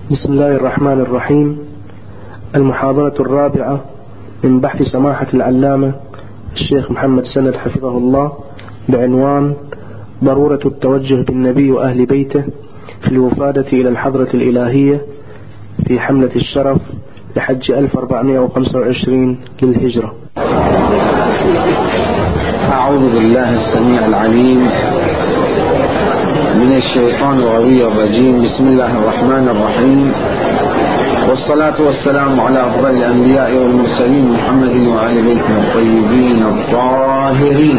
بسم الله الرحمن الرحيم. المحاضرة الرابعة من بحث سماحة العلامة الشيخ محمد سند حفظه الله بعنوان ضرورة التوجه بالنبي وأهل بيته في الوفادة إلى الحضرة الإلهية في حملة الشرف لحج 1425 للهجرة. أعوذ بالله السميع العليم من الشيطان الغوي الرجيم. بسم الله الرحمن الرحيم، والصلاة والسلام على أفضل الأنبياء والمرسلين محمد وآل بيته الطيبين الطاهرين.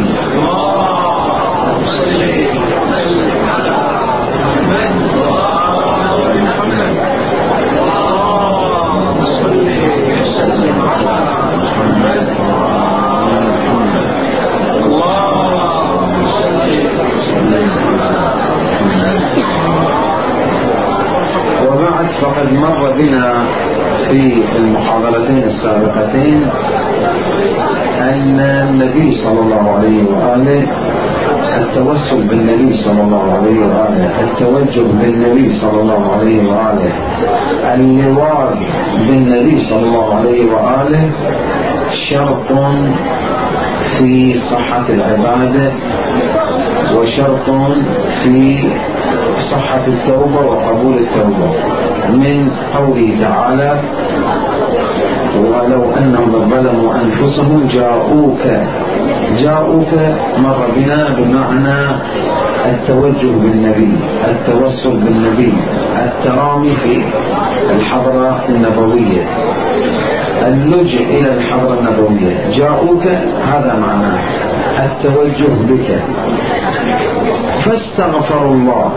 وبعد، فقد مر بنا في المحاضرتين السابقتين أن النبي صلى الله عليه وآله، التوسل بالنبي صلى الله عليه وآله، التوجه بالنبي صلى الله عليه وآله، اللواء بالنبي صلى الله عليه وآله شرط في صحة العبادة وشرط في صحة التوبة وقبول التوبة، من قوله تعالى: ولو أنهم ظلموا أنفسهم جاءوك مر بنا بمعنى التوجه بالنبي، التوسل بالنبي، الترامي في الحضرة النبوية، اللجئ إلى الحضرة النبوية. جاءوك هذا معناه التوجه بك، فاستغفروا الله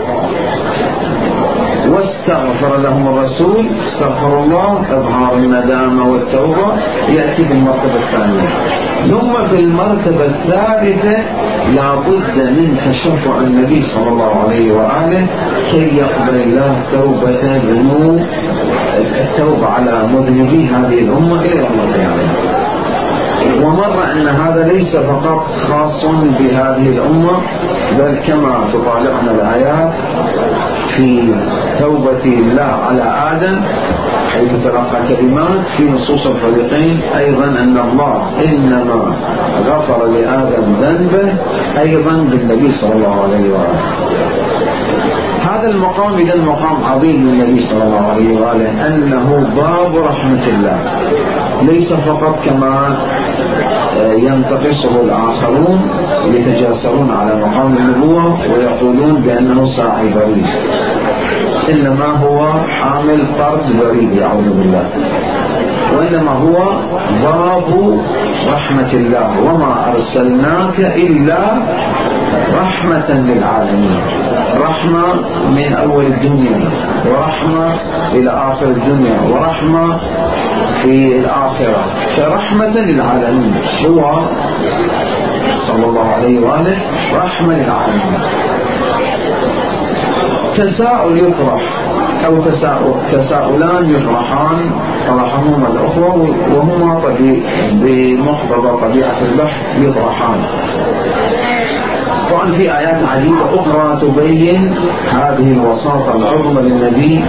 واستغفر لهم الرسول. استغفر الله إظهار الندامة والتوبة، يأتي بالمرتبة الثانية. ثم في المرتبة الثالثة لا بد من تشفع النبي صلى الله عليه وآله كي يقبل الله التوبة على مذنبي هذه الأمة إلى يوم القيامة. ومر أن هذا ليس فقط خاص بهذه الأمة، بل كما تطالعنا الآيات في توبة الله على آدم حيث تلقى كلمات في نصوص الفريقين، أيضا أن الله إنما غفر لآدم ذنبه أيضا بالنبي صلى الله عليه وآله. هذا المقام إذن مقام عظيم للنبي صلى الله عليه وآله، أنه باب رحمة الله، ليس فقط كما ينتقصه الآخرون يتجاسرون على مقام النبوة ويقولون بأنه ساعي بريد، إنما هو حامل طرد بريد أعوذ بالله، وإنما هو باب رحمة الله. وما أرسلناك إلا رحمة للعالمين، رحمة من أول الدنيا ورحمة إلى آخر الدنيا ورحمة في الآخرة، فرحمة للعالمين. هو صلى الله عليه وآله رحمة للعالمين. تساؤل يطرح أو تساؤلان يطرحان طرحهما الأخوة، وهما بمقتضى طبيعة البحث يطرحان. طبعا في آيات عديدة أخرى تبين هذه الوساطة العظمى للنبي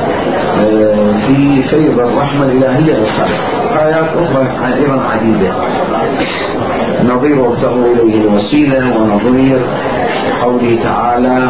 في فيض الرحمة الإلهية للخلق. آيات أخرى أيضا عديدة، نظير وابتغوا إليه الوسيلة، ونظير قوله تعالى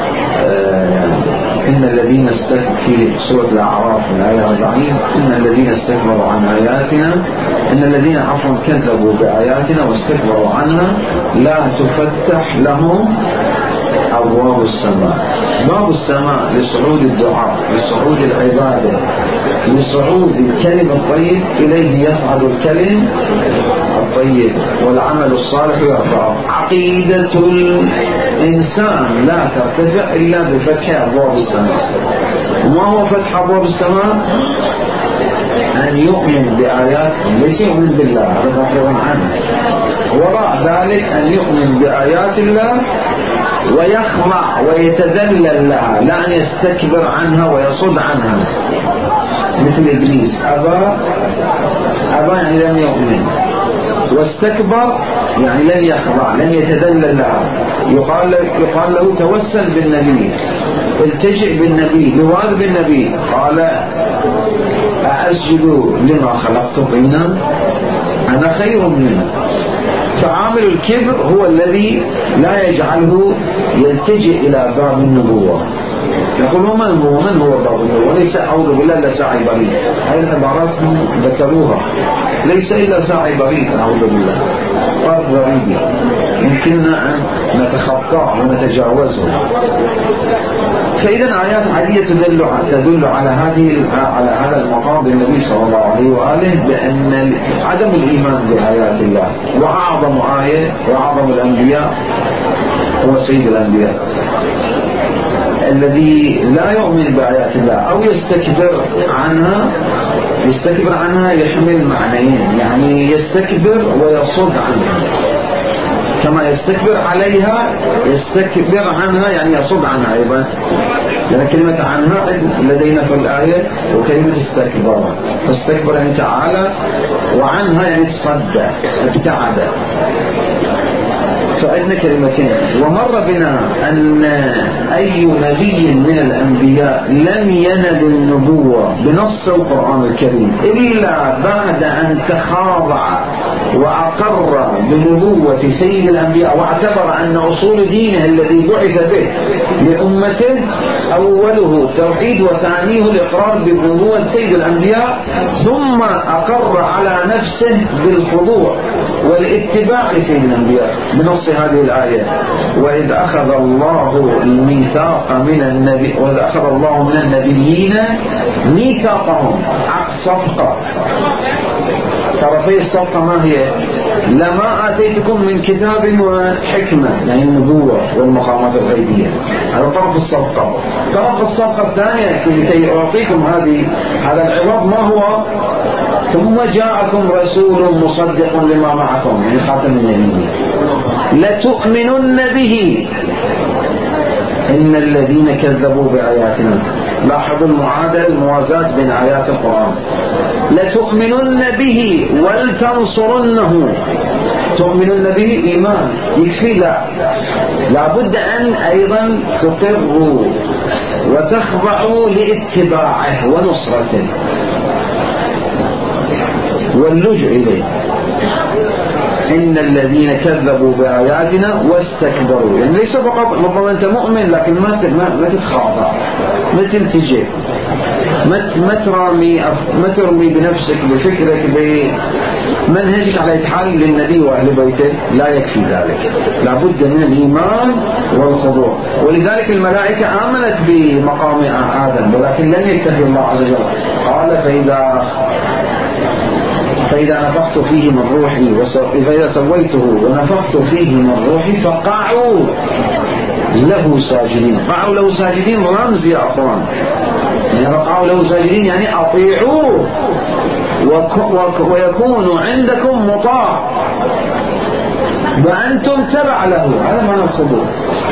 إن الذين في سورة الأعراف الآية 40: إن الذين استكبروا عن آياتنا، إن الذين عفوا كذبوا بآياتنا واستكبروا عنها لا تفتح لهم أبواب السماء. باب السماء لصعود الدعاء، لصعود العبادة، لصعود الكلم الطيب، إليه يصعد الكلم الطيب والعمل الصالح يرفعه. عقيدة الإنسان لا ترتفع إلا بفتح أبواب السماء. وما هو فتح أبواب السماء؟ أن يؤمن بآيات، ليس يؤمن بالله، هذا غفر عنه. وراء ذلك أن يؤمن بآيات الله ويخضع ويتذلل لها، لا أن يستكبر عنها ويصد عنها مثل إبليس. أبى يعني لم يؤمن، واستكبر يعني لن يخضع، لن يتذلل لها. يقال له توسل بالنبي التجئ بالنبي، لواذ بالنبي، قال أأسجد لما خلقت طينا، أنا خير منه. فعامل الكبر هو الذي لا يجعله يلتجئ إلى باب النبوة. يقول من هو باب النبوة؟ ليس أعوذ بالله إلا ساعي بريد. هذه العبارات ذكروها، ليس إلا ساعي بريد، أعوذ بالله، فرق غريب يمكننا أن نتخطاه ونتجاوزه. فإذا آيات عديدة تدل على هذا المقام بالنبي صلى الله عليه وآله بأن عدم الإيمان بآيات الله. وأعظم آية وأعظم الأنبياء هو سيد الأنبياء الذي لا يؤمن بآيات الله أو يستكبر عنها يحمل معنيين، يعني يستكبر ويصد عنها، كما يستكبر عليها يستكبر عنها يعني يصد عنها أيضا، لأن كلمة عنها لدينا في الآية وكلمة استكبر، فاستكبر يعني تعالى، وعنها يعني تصدى ابتعد. فعندنا كلمتين. ومر بنا أن أي نبي من الأنبياء لم ينل النبوة بنص القرآن الكريم إلا بعد أن تخاضع وأقر بنبوة سيد الأنبياء، واعتبر أن أصول دينه الذي بعث به لأمته أوله التوحيد وثانيه الإقرار بنبوة سيد الأنبياء، ثم أقر على نفسه بالخضوع والاتباع لسيد الأنبياء بنص هذه الآية. وإذ أخذ الله الميثاق وإذ أخذ الله من النبيين ميثاقهم، عقد صفقة، طرفي الصفقة ما هي؟ لما آتيتكم من كتاب وحكمة، يعني النبوة والمقامات الغيبية، هذا طرف الصفقة. طرف الصفقة الثانية لكي أعطيكم هذا العوض ما هو؟ ثم جاءكم رسول مصدق لما معكم، يعني خاتم النبيين، لتؤمنن به إن الذين كذبوا بآياتنا. لاحظوا الموازاة بين آيات القرآن. لتؤمنن به ولتنصرنه. تؤمنن به إيمان يكفي؟ لا بد أن أيضا تقروا وتخضعوا لاتباعه ونصرته واللجوء إليه. إن الذين كذبوا بآياتنا واستكبروا، يعني ليس فقط ربما أنت مؤمن لكن ما تتخاضع، ما تلتجئ، ما ترمي بنفسك بفكرك بمنهجك على إتحال للنبي وأهل بيته، لا يكفي ذلك، لا بد من الإيمان والخضوع. ولذلك الملائكة آمنت بمقام آدم ولكن لم يكتفي الله عز وجل، قال فإذا نفخت فيه من روحي فإذا سويته ونفخت فيه من روحي فقعوا له ساجدين. قعوا له ساجدين رمز يا أخوان، يعني فقعوا له ساجدين يعني أطيعوه ويكون عندكم مطاع وأنتم تبع له، هذا ما نقصده.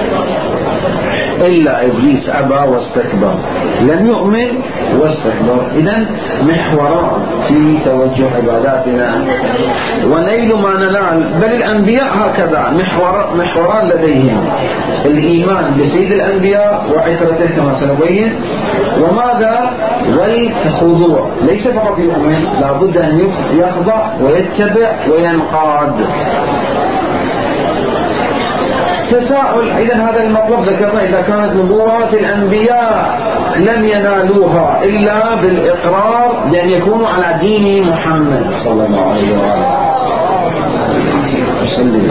إلا إبليس أبى واستكبر، لم يؤمن واستكبر. إذن محوران في توجه عباداتنا ونيل ما ننال، بل الأنبياء هكذا محوران لديهم: الإيمان بسيد الأنبياء وعترته كما سنبين، وماذا؟ والخضوع. ليس فقط يؤمن، لا بد أن يخضع ويتبع وينقاد. تساؤل. إذا هذا المطلب ذكرنا إذا كانت نبوات الأنبياء لم ينالوها إلا بالإقرار بأن يكونوا على دين محمد صلى الله عليه وسلم،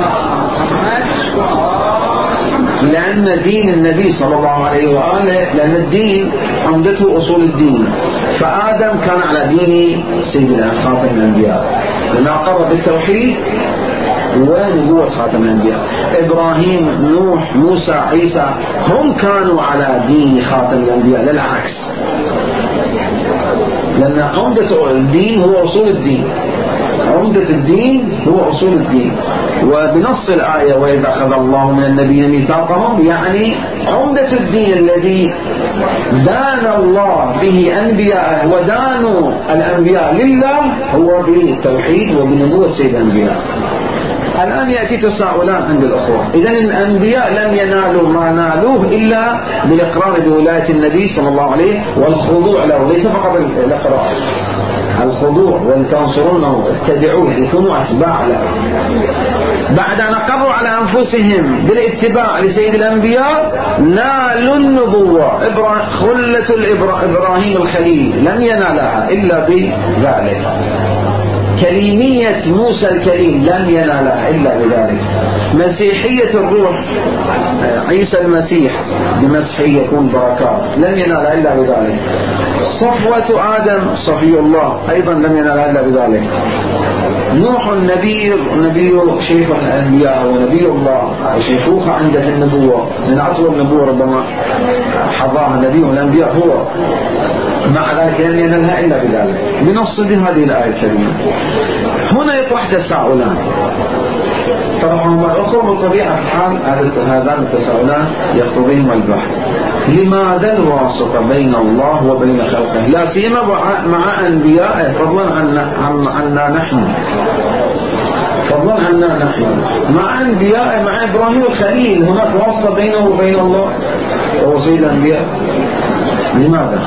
لأن دين النبي صلى الله عليه وآله، لأن الدين عمدته أصول الدين، فآدم كان على دين سيدنا خاتم الأنبياء لأنه أقر بالتوحيد ونبوة خاتم الأنبياء. إبراهيم، نوح، موسى، عيسى هم كانوا على دين خاتم الأنبياء، لا العكس، لأن عمدة الدين هو أصول الدين، عمدة الدين هو أصول الدين. وبنص الآية وإذا أخذ الله من النبيين ميثاقهم، يعني عمدة الدين الذي دان الله به أنبياءه ودانوا الأنبياء لله هو بالتوحيد وبنبوة سيد الأنبياء. الآن يأتي تساؤلان عند الأخوة. إذن الأنبياء لم ينالوا ما نالوه إلا بالإقرار بولاية النبي صلى الله عليه والخضوع له، ليس فقط الإقرار، الخضوع ولتنصرونه اتبعوه لكونوا أتباع له. بعد أن أقروا على أنفسهم بالاتباع لسيد الأنبياء نالوا النبوة. خلة إبراهيم الخليل لم ينالها إلا بذلك. كليمية موسى الكليم لم ينالها إلا بذلك. مسيحية الروح عيسى المسيح بمسحه يكون بركات لم ينالها إلا بذلك. صفوة آدم صفي الله أيضا لم ينالها إلا بذلك. نوح النبي شيخ الأنبياء ونبي الله شيخوخة عنده في النبوة من أطول النبوة ربما حظاها نبي الأنبياء هو، مع ذلك لم ينالها إلا بذلك بنص هذه الآية الكريمة. هنا يطرح تساؤلان طرحهما الأخوة بطبيعة الحال. هذان التساؤلان يقتضيهما البحث. لماذا الواسطة بين الله وبين خلقه لا سيما مع أنبيائه فضلا عنا نحن، فضلا عنا نحن مع أنبيائه، مع إبراهيم الخليل هناك واسطة بينه وبين الله وهو سيد الأنبياء. لماذا؟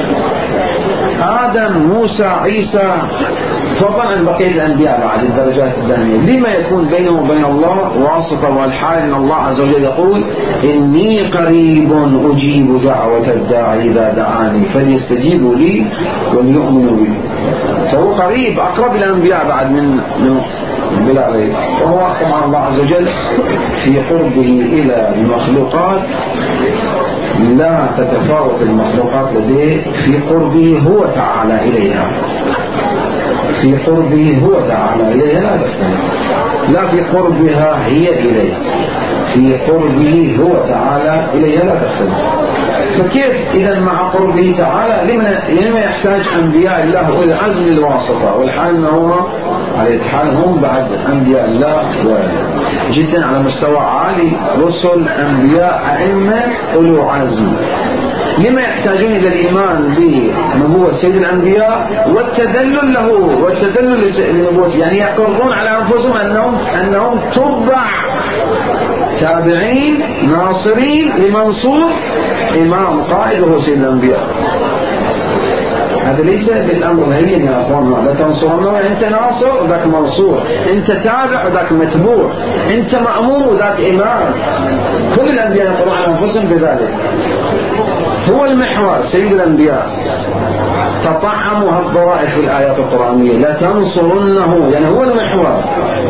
آدم موسى عيسى فضلا عن بقية الأنبياء بعد الدرجات الدانية، لما يكون بينه وبين الله واسطة؟ والحال أن الله عز وجل يقول إني قريب أجيب دعوة الداعي إذا دعاني فليستجيبوا لي وليؤمنوا بي. فهو قريب أقرب الأنبياء بعد من بلا ريب. وهو طبعا الله عز وجل في قربه إلى المخلوقات لا تتفاوت المخلوقات لديه في قربه هو تعالى إليها، في قربه هو تعالى إليها لا تختلف، لا في قربها هي إليه، في قربه هو تعالى إليها لا تختلف. فكيف إذا مع قربه تعالى لما يحتاج أنبياء الله إلى عزم الواسطة؟ والحال أنهم على الحال هم بعد أنبياء الله جدا على مستوى عالي، رسل أنبياء أئمة أولو عزم. لما يحتاجون إلى الإيمان بنبوة سيد الأنبياء والتدلل له والتدلل لنبوته، يعني يقرون على أنفسهم أنهم تبع تابعين ناصرين لمنصور إمام قائد وهو سيد الأنبياء. هذا ليس بالأمر هين يا أخوان، لا تنصرونه أنت ناصر وذاك منصور، أنت تابع وذاك متبوع، أنت مأموم وذاك إمام. كل الأنبياء يقولون على أنفسهم بذلك. هو المحور سيد الأنبياء. تطعمها الضرائف في الآيات القرآنية لا تنصرنه، يعني هو المحور.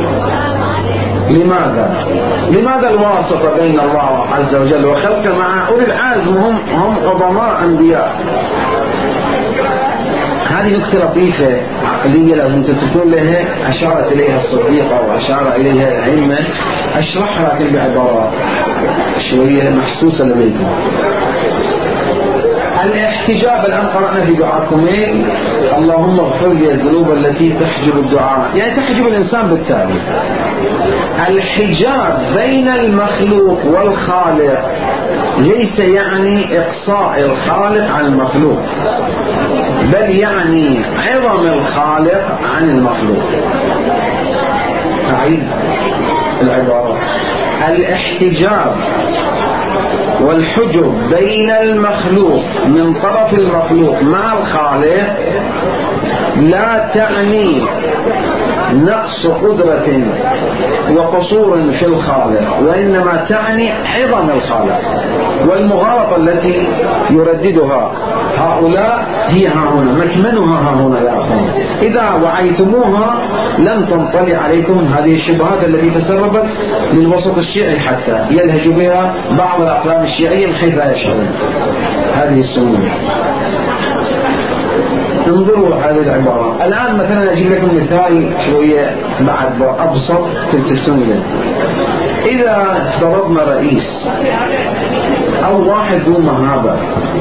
لماذا الواسطة بين الله عز وجل وخلقه مع أولي العزم هم عظماء أنبياء؟ هذه نقطة لطيفة عقلية لازم تتكون لها، أشارت إليها الصديقة وأشار إليها العلم، أشرحها لكن بعبارات شوية محسوسة لديكم. الاحتجاب الآن قرأنا في دعاكمين اللهم اغفر لي الذنوب التي تحجب الدعاء، يعني تحجب الإنسان بالتالي. الحجاب بين المخلوق والخالق ليس يعني إقصاء الخالق عن المخلوق، بل يعني عظم الخالق عن المخلوق. أعيد العبارة. الاحتجاب والحجب بين المخلوق من طرف المخلوق مع الخالق لا تعني نقص قدرة وقصور في الخالق، وإنما تعني عظم الخالق. والمغالطة التي يرددها هؤلاء هي ها هنا، مكمنها ها هنا يا أخوان. إذا وعيتموها لم تنطلع عليكم هذه الشبهات التي تسربت للوسط الشيعي حتى يلهج بها بعض الأقلام الشيعية من حيث لا يشعرون هذه السموم. انظروا هذه العبارة. الآن مثلا أجيب لكم مثال شوية بعد أبسط تلتفتون له. إذا افترضنا رئيس أو واحد ذو مهابة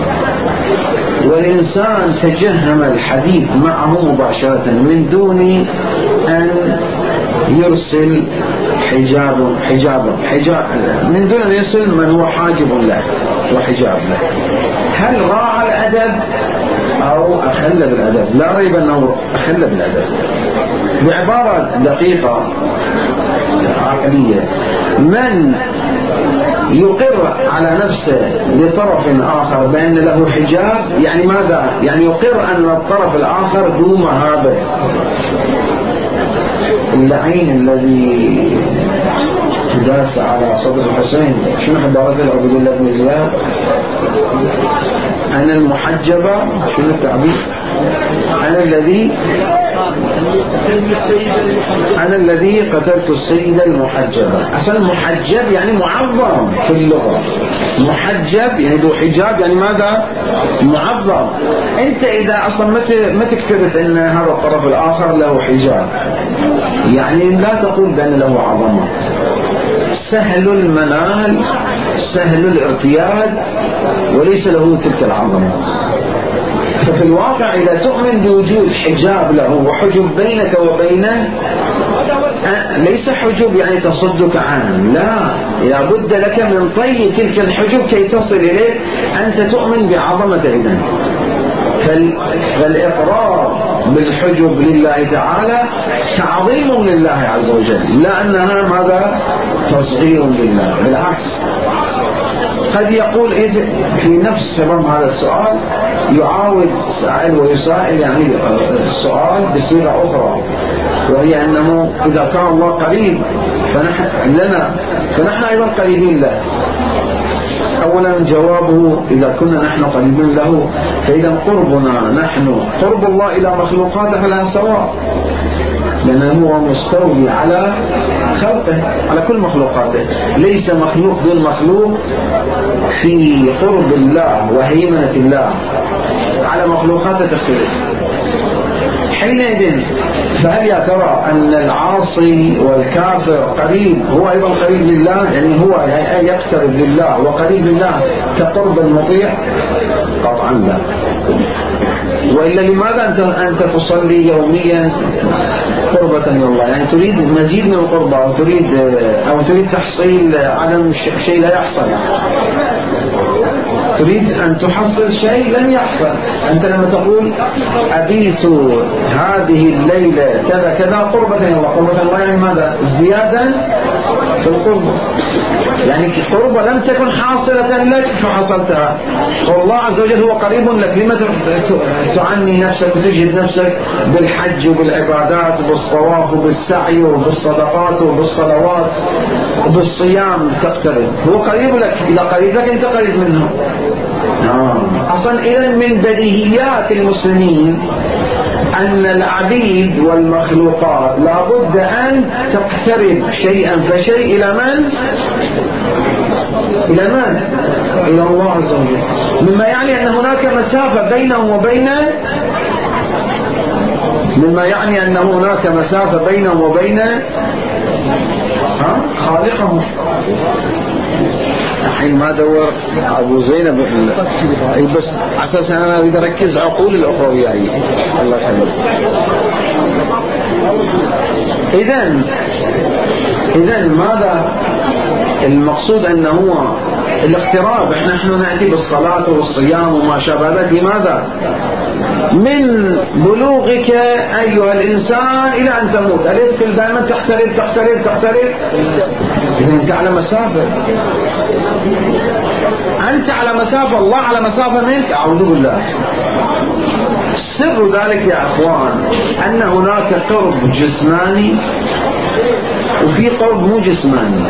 والإنسان تجهم الحديث معه مباشرة من دون أن يرسل حجابا من دون أن يرسل من هو حاجب له وحجاب له، هل راعى الأدب أو أخل بالأدب؟ لا ريب أنه أخل بالأدب. بعبارة دقيقة عقلية، من يقر على نفسه لطرف آخر بأن له حجاب، يعني ماذا؟ يعني يقر أن الطرف الآخر ذو مهابة. اللعين الذي داس على صدر الحسين شنو حضارة عبد الله بن زياد؟ أنا المحجبة، شنو التعبير؟ أنا الذي قتلت السيدة المحجبة. أصلا محجب يعني معظم في اللغة، محجب يعني ذو حجاب، يعني ماذا؟ معظم. أنت إذا أصلا ما تكتبت أن هذا الطرف الآخر له حجاب، يعني لا تقول بأن له عظمة، سهل المنال، سهل الارتياد، وليس له تلك العظمة. ففي الواقع إذا تؤمن بوجود حجاب له وحجب بينك وبينه، ليس حجب يعني تصدك عنه، لا، لابد لك من طي تلك الحجب كي تصل إليه، أنت تؤمن بعظمة إذن. فالإقرار بالحجب لله تعالى تعظيم لله عز وجل، لا أنها ماذا؟ تصغير لله، بالعكس. قد يقول في نفس سبب هذا السؤال يعاود سائل ويسائل يعني السؤال بصيغة أخرى، وهي أنه إذا كان الله قريب فنحن أيضا قريبين له. أولا جوابه إذا كنا نحن قريبين له فإذا قربنا نحن قرب الله إلى مخلوقاته لا سواء، لأنه هو مستولي على خلقه، على كل مخلوقاته، ليس مخلوق دون مخلوق في قرب الله وهيمنة الله على مخلوقاته تختلف. حينئذ فهل يا ترى أن العاصي والكافر قريب هو أيضا قريب لله؟ يعني هو يقترب لله وقريب لله كقرب المطيع؟ قطعا لا. وإلا لماذا أنت تصلي يوميا قربة من الله؟ يعني تريد مزيد من القربة، أو تريد تحصيل عدم شيء لا يحصل، تريد أن تحصل شيء لم يحصل. أنت لما تقول أبيت هذه الليلة كذا كذا قربة من الله، قربة الله يعني ماذا؟ ازديادا في القربة، يعني قربة لم تكن حاصلة لك فحصلتها، والله عز وجل هو قريب لك. لما تعني نفسك وتجهد نفسك بالحج وبالعبادات وبالصواف وبالسعي وبالصدقات وبالصلوات وبالصيام تقترب؟ هو قريب لك، إذا قريب لك أنت قريب منه. أصلا إذن من بديهيات المسلمين أن العبيد والمخلوقات لابد أن تقترب شيئا فشيء إلى من؟ إلى الله عز وجل، مما يعني أن هناك مسافة بينهم وبين خالقهم. الحين ما دور أبو زينب بس أساسا أنا أريد أركز عقول الأخوة وياي، الله يحفظك. إذن ماذا المقصود؟ أنه هو الاقتراب. نحن نأتي بالصلاة والصيام وما شابه ذلك لماذا؟ من بلوغك أيها الإنسان إلى أن تموت، أليس دائما تقترب؟ إذن أنت على مسافة، أنت على مسافة، الله على مسافة منك، أعوذ بالله. سر ذلك يا أخوان أن هناك قرب جسماني وفي قرب مو جسماني.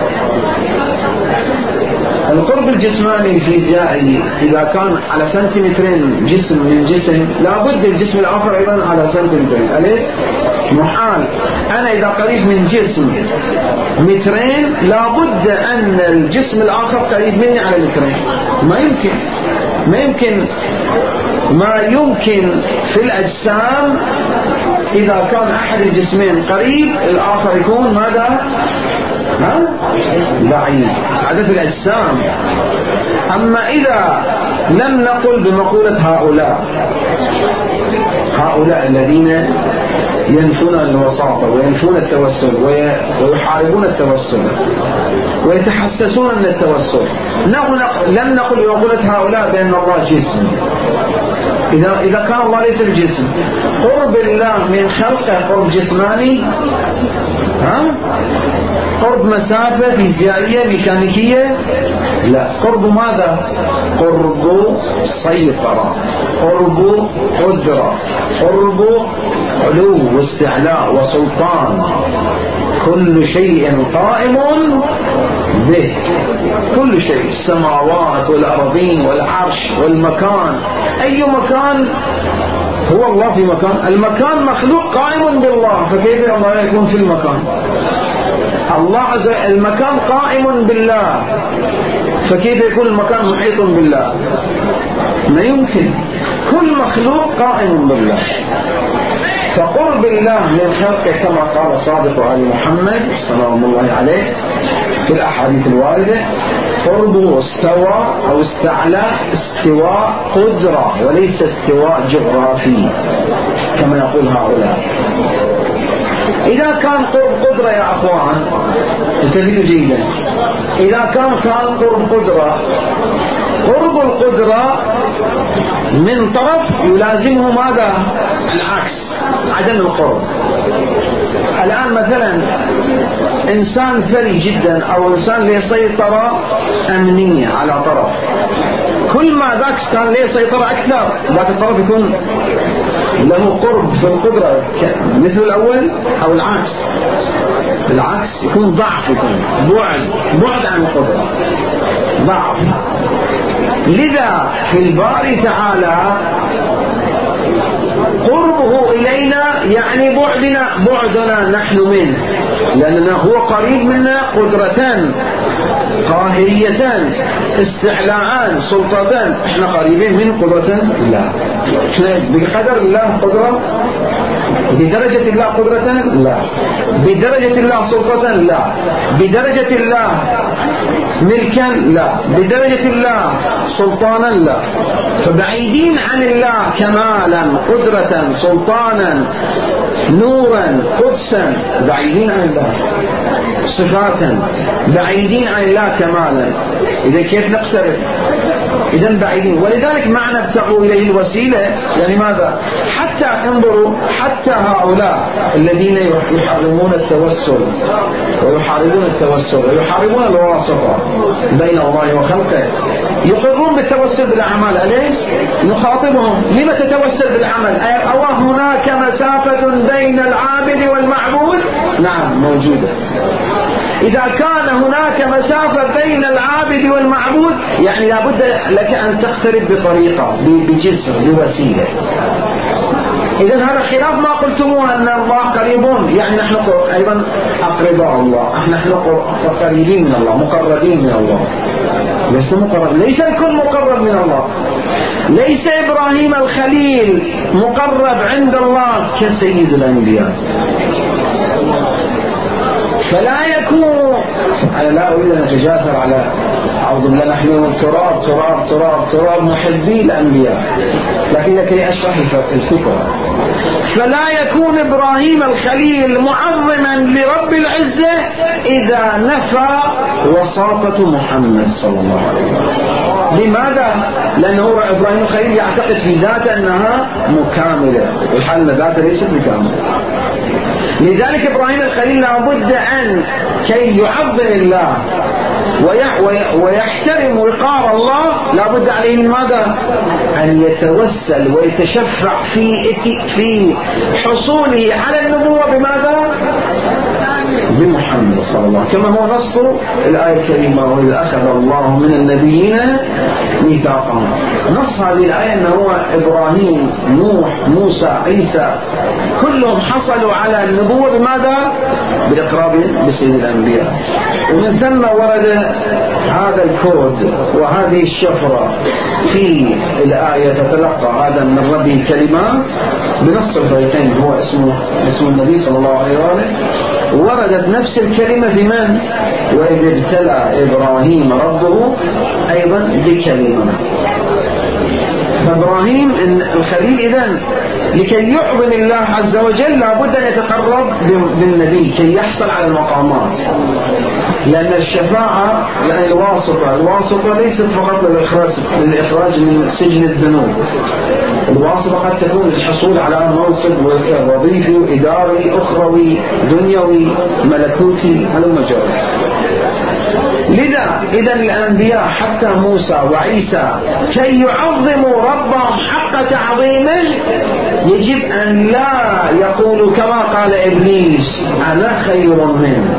القرب الجسماني الفيزيائي إذا كان على سنتيمترين جسم من جسم، لابد الجسم الآخر أيضا على سنتيمترين، أليس؟ محال. أنا إذا قريب من جسم مترين لابد أن الجسم الآخر قريب مني على مترين. ما يمكن في الأجسام إذا كان أحد الجسمين قريب الآخر يكون ماذا؟ بعيد. هذا في الأجسام. أما إذا لم نقل بمقولة هؤلاء الذين ينفون الوساطة وينفون التوسل ويحاربون التوسل ويتحسسون من التوسل، لم نقل بمقولة هؤلاء بأن الله جسم، إذا كان الله ليس بجسم، قرب الله من خلقه قرب جسماني؟ قرب مسافة فيزيائية ميكانيكية؟ لا. قرب ماذا؟ قرب سيطرة، قرب قدرة، قرب علو واستعلاء وسلطان. كل شيء قائم به، كل شيء، السماوات والأرضين والعرش والمكان، أي مكان هو الله في مكان. المكان مخلوق قائم بالله، فكيف الله يكون في المكان؟ الله عز وجل المكان قائم بالله، فكيف يكون المكان محيط بالله؟ ما يمكن. كل مخلوق قائم بالله. فقرب الله من خلقه كما قال صادق آل محمد سلام الله عليه في الأحاديث الواردة، قربه استوى أو استعلى استواء قدرة وليس استواء جغرافي كما يقول هؤلاء. إذا كان قرب قدرة يا أخوان انتبهوا جيدا، إذا كان قرب قدرة، قرب القدرة من طرف يلازمه ماذا؟ العكس، عدم القرب. الآن مثلا إنسان ثري جدا أو إنسان له سيطرة أمنية على طرف، كل ما ذاك كان له سيطرة أكثر ذاك الطرف يكون له قرب في القدرة مثل الأول، أو العكس؟ بالعكس يكون ضعف، يكون بعد عن القدرة، ضعف. لذا في الباري تعالى قربه إلينا يعني بعدنا نحن منه، لأننا هو قريب منا قدرتان قاهريتان استعلاءان سلطتان، احنا قريبين من قدرتان لا. بقدر الله قدرة، بدرجة الله قدرة لا، بدرجة الله سلطة لا، بدرجة الله ملكا لا، بدرجة الله سلطانا لا. فبعيدين عن الله كمالا قدرة سلطانا نورا قدسا، بعيدين عن الله صفاتا، بعيدين عن الله كمالا. إذا كيف نقترب؟ إذن بعيدين. ولذلك معنى ابتغوا إليه الوسيلة يعني ماذا؟ حتى انظروا، حتى هؤلاء الذين يحرمون التوسل ويحاربون التوسل ويحاربون الواسطة بين الله وخلقه يقرون بالتوسل بالأعمال. أليس نخاطبهم لما تتوسل بالعمل؟ أو هناك مسافة بين العابد والمعبود؟ نعم موجودة. إذا كان هناك مسافة بين العابد والمعبود يعني لابد لك أن تقترب بطريقة، بجسر، بوسيلة. إذن هذا خلاف ما قلتموه أن الله قريبون، يعني نحن أيضا أقرباء الله، نحن قريبين من الله، مقربين من الله. ليس مقرب، ليس الكل مقرب من الله. ليس إبراهيم الخليل مقرب عند الله كسيد الأنبياء. فلا يكون، أنا لا أريد أن أتجاسر على أعوذ بالله، نحن تراب تراب تراب تراب محبي الأنبياء، لكن لكي أشرح الفكرة. فلا يكون إبراهيم الخليل معظما لرب العزة إذا نفى وساطة محمد صلى الله عليه وسلم. لماذا؟ لأنه إبراهيم الخليل يعتقد في ذاته أنها مكاملة، والحال أن ذاته ليست مكاملة. لذلك إبراهيم الخليل لابد أن كي يعظم الله ويحترم وقار الله لابد عليه من ماذا؟ أن يتوسل ويتشفع في حصوله على النبوة بماذا؟ بمحمد صلى الله عليه وسلم، كما هو نص الآية الكريمة وإذ أخذ الله من النبيين ميثاقهم. نص هذه الآية أنه هو إبراهيم، نوح، موسى، عيسى كلهم حصلوا على النبوة بماذا؟ بالإقرار بسيد الأنبياء. ومن ثم ورد هذا الكود وهذه الشفرة في الآية تتلقى هذا من ربه كلمات بنص الفريقين هو اسم النبي صلى الله عليه وسلم. وردت نفس الكلمة في من؟ وإذ ابتلى إبراهيم ربه أيضا بكلمة. فإبراهيم الخليل إذن لكي يعظم الله عز وجل لابد أن يتقرب بالنبي كي يحصل على المقامات، لأن الشفاعة يعني الواسطة ليست فقط للإخراج من سجن الذنوب. الواسطة قد تكون للحصول على منصب وظيفي وإداري أخروي دنيوي ملكوتي على المجال. لذا إذن الأنبياء حتى موسى وعيسى كي يعظموا ربهم حق تعظيمه يجب أن لا يقولوا كما قال إبليس أنا خير منه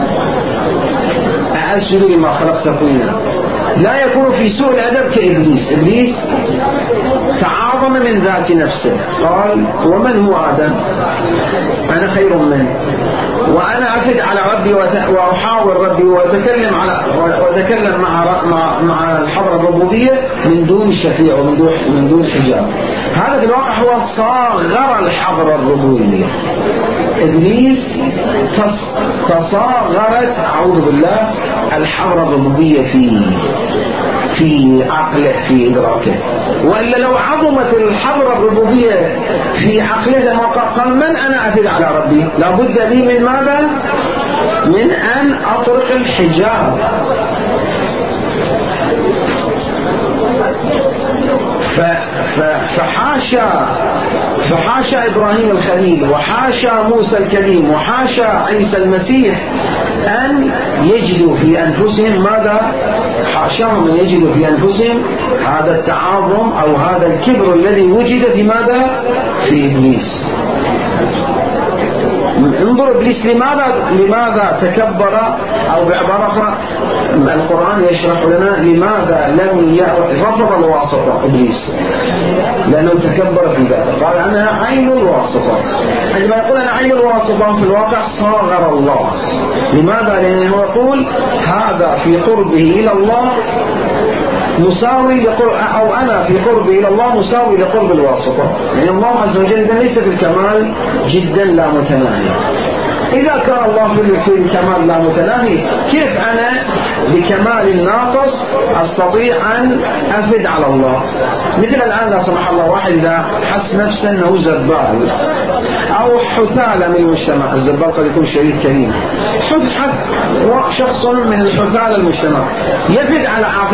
أسجد لما خلقت طينا، لا يكون في سوء الأدب كإبليس. إبليس تعاظم من ذات نفسه قال ومن هو آدم أنا خير منه، وأنا أفد على ربي وأحاور ربي وأتكلم مع الحضرة الربوبية من دون شفيع ومن دون حجاب. هذا في الواقع هو صاغر الحضرة الربوبية. إبليس تصاغرت أعوذ بالله الحضرة الربوبية في عقله في إدراكه، وإلا لو عظمت الحضرة الربوبية في عقله قال من أنا أفد على ربي، لابد لي من ماذا؟ من أن أطرق الحجاب. فحاشا إبراهيم الخليل وحاشا موسى الكليم وحاشا عيسى المسيح أن يجدوا في أنفسهم ماذا؟ حاشاهم أن يجدوا في أنفسهم هذا التعاظم أو هذا الكبر الذي وجد في ماذا؟ في إبليس. انظر إبليس لماذا تكبر، أو بعبارة أخرى القرآن يشرح لنا لماذا لم رفض الواسطة إبليس، لأنه تكبر في ذلك قال أنا عين الواسطة. عندما يقول أنا عين الواسطة في الواقع صاغر الله. لماذا؟ لأنه يقول هذا في قربه إلى الله مساوي لقرب، أو أنا في قربي إلى الله مساوي لقرب الواسطة. يعني الله عز وجل ليس في الكمال جدا لا متناهي. إذا كان الله في الكمال لا متناهي كيف أنا بكمال ناقص أستطيع أن أفد على الله؟ مثل الآن لا سمح الله واحد إذا حس نفسه أنه زبال أو حثالة من المجتمع. الزبال قد يكون شريك كريم، شخص من الحثالة المجتمع يفد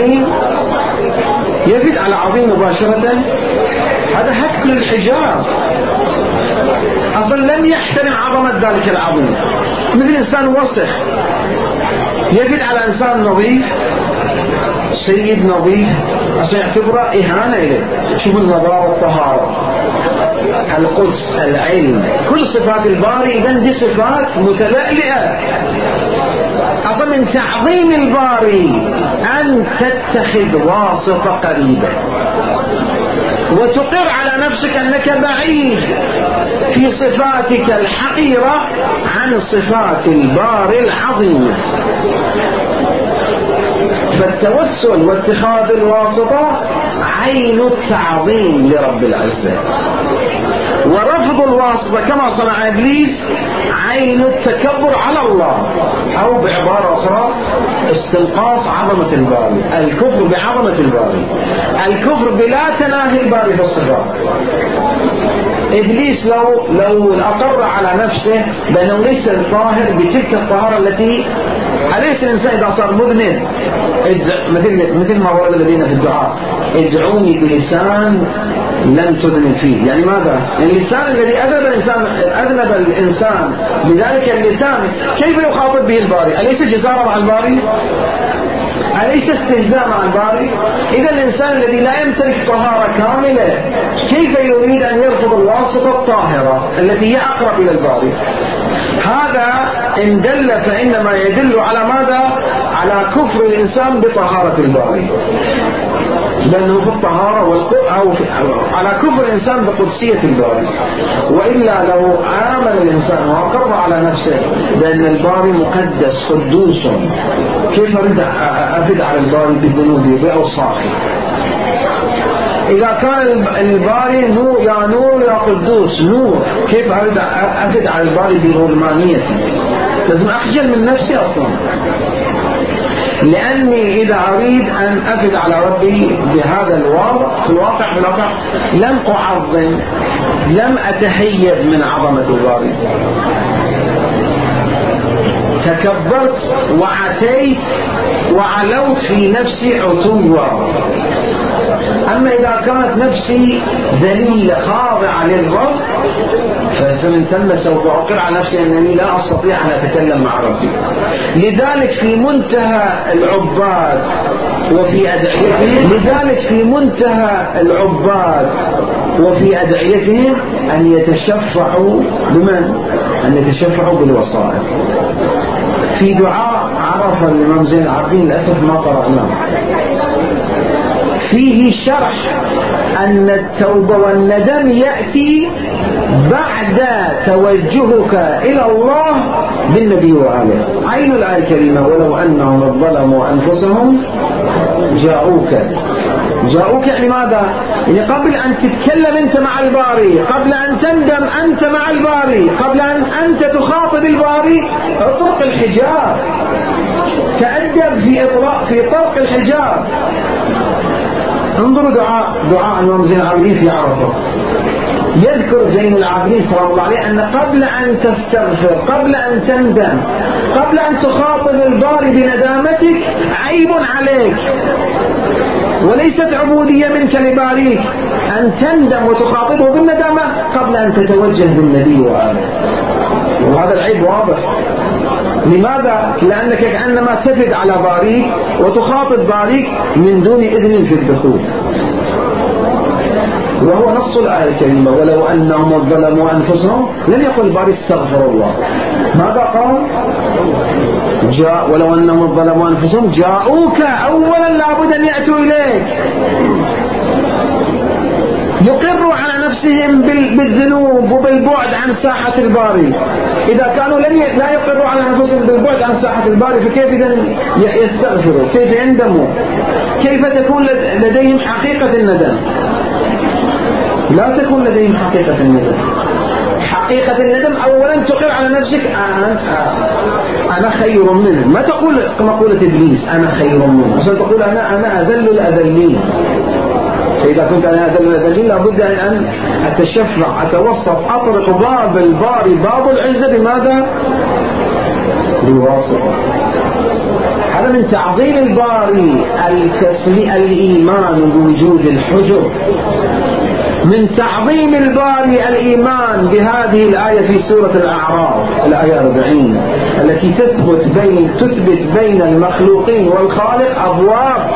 على عظيم مباشرة، هذا هتك للحجاب. أصلا لم يحترم عظمة ذلك العظيم. مثل إنسان وسخ يفد على إنسان نظيف سيد نظيف أصلا يعتبره إهانة إليه. شوف النظارة والطهارة القدس العلم كل صفات الباري إذن دي صفات متلألئة. أصلا من تعظيم الباري أن تتخذ واسطة قريبة وتقر على نفسك أنك بعيد في صفاتك الحقيرة عن صفات الباري العظيمة. فالتوسل واتخاذ الواسطة عين التعظيم لرب العزة، ورفض الواسطة كما صنع إبليس عين التكبر على الله، أو بعبارة أخرى استنقاص عظمة الباري. الكفر بعظمة الباري، الكفر بلا تناهي الباري في الصفات. إبليس لو أقر على نفسه بأنه ليس الطاهر بتلك الطهارة التي أليس الإنسان إذا صار مذنب مثل ما ورد الذين في الدعاء ادعوني بلسان لن تذنب فيه. يعني ماذا؟ اللسان الذي أذنب الإنسان بذلك اللسان كيف يخاطب به الباري؟ أليس جزارة مع الباري؟ أليس استهزاء مع الباري؟ إذا الإنسان الذي لا يمتلك طهارة كاملة كيف يريد أن يرفض الواسطة الطاهرة التي هي أقرب إلى الباري؟ هذا إن دل فإنما يدل على ماذا؟ على كفر الإنسان بطهارة الباري، لأنه في الطهارة أو على كفر الإنسان بقدسية الباري. وإلا لو آمن الإنسان وأقر على نفسه بأن الباري مقدس قدوس كيف أفد على الباري بذنوبه بأوصافه؟ إذا كان الباري نور يا قدوس نور كيف أفد على الباري بظلمانيته؟ لازم أخجل من نفسي أصلا. لأني إذا أريد أن أفد على ربي بهذا الواقع في الواقع لم أعظم، لم أتحيز من عظمة الباري، تكبرت وعتيت وعلوت في نفسي عتوا. أما إذا كانت نفسي ذليلة خاضعة للرب فمن ثم سوف أقر على نفسي أنني لا أستطيع أن أتكلم مع ربي. لذلك في منتهى العباد وفي أدعيتهم أن يتشفعوا بمن؟ أن يتشفعوا بالوسائط. في دعاء عرف الإمام زين العابدين للأسف ما قرأناه فيه شرح أن التوبة والندم يأتي بعد توجهك إلى الله بالنبي وآله. عين الآية الكريمة ولو أنهم ظلموا أنفسهم جاءوك يعني ماذا؟ يعني قبل أن تتكلم أنت مع الباري، قبل أن تندم أنت مع الباري، قبل أن أنت تخاطب الباري، اطرق الحجاب، تأدب في طرق الحجاب. انظروا دعاء الإمام زين العابدين في عرفة. يذكر زين العابدين صلى الله عليه أن قبل أن تستغفر، قبل أن تندم، قبل أن تخاطب الباري بندامتك عيب عليك وليست عبودية منك لباريك أن تندم وتخاطبه بالندامة قبل أن تتوجه بالنبي وآله. وهذا العيب واضح. لماذا؟ لأنك كأنما تفد على باريك وتخاطب باريك من دون إذن في الدخول. وهو نص الآية الكريمة ولو أنهم ظلموا أنفسهم لن يقل باري استغفر الله. ماذا قال؟ ولو أنهم ظلموا أنفسهم جاءوك، أولا لابد أن يأتوا إليك، يقروا على نفسهم بالذنوب وبالبعد عن ساحة الباري. إذا كانوا لا يقروا على أنفسهم بالبعد عن ساحة الباري فكيف إذن يستغفروا؟ كيف يندموا؟ كيف تكون لديهم حقيقة الندم؟ لا تكون لديهم حقيقة الندم. حقيقة الندم أولا تقر على نفسك أنا خير منه. ما تقول مقولة إبليس أنا خير منه، بس تقول أنا أذل الأذلين. فإذا كنت أنا أذل الأذلين لابد أن أتشفع، أتوسط، أطرق باب الباري، باب العزة. بماذا؟ بالواسطة. هذا من تعظيم الباري الإيمان بوجود الحجر، من تعظيم الباري الإيمان بهذه الآية في سورة الأعراف الآية 40 التي تثبت بين المخلوقين والخالق أبواب.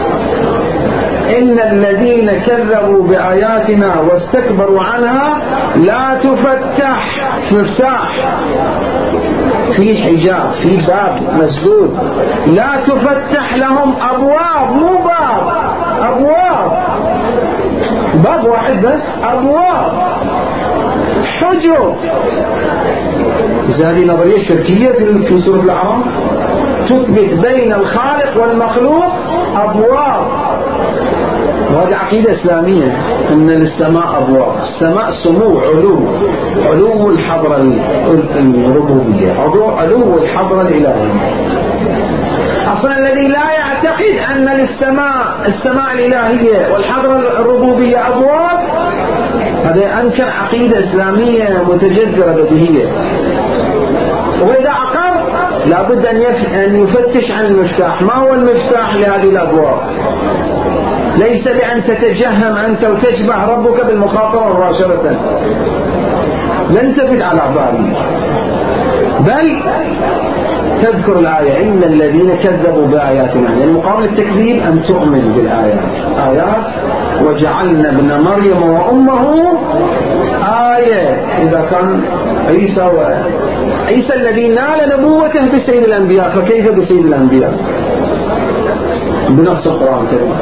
إن الذين كذبوا بآياتنا واستكبروا عنها لا تفتح، مفتاح في حجاب، في باب مسدود، لا تفتح لهم أبواب، مو باب، أبواب، باب واحد بس، أبواب، حجر. هذه نظرية شركية في سورة الأعراف تثبت بين الخالق والمخلوق أبواب. وهذه عقيدة إسلامية أن للسماء أبواب. السماء سمو، علو الحضرة الربوبية، علو الحضرة الإلهية. أصلا الذي لا يعتقد أن السماء الإلهية والحضرة الربوبية أبواب هذا أنكر عقيدة إسلامية متجذرة بديهية. وإذا عقر لابد أن يفتش عن المفتاح. ما هو المفتاح لهذه الأبواب؟ ليس بأن تتجهم أنت وتشبه ربك بالمخاطرة مباشرة، لن تفد على بالي، بل تذكر الآية إن الذين كذبوا بآياتنا. يعني مقابل التكذيب أن تؤمن بالآيات وجعلنا ابن مريم وأمه آية. إذا كان عيسى الذي نال نبوته بسيد الأنبياء فكيف بسيد الأنبياء بنص القرآن الكريم؟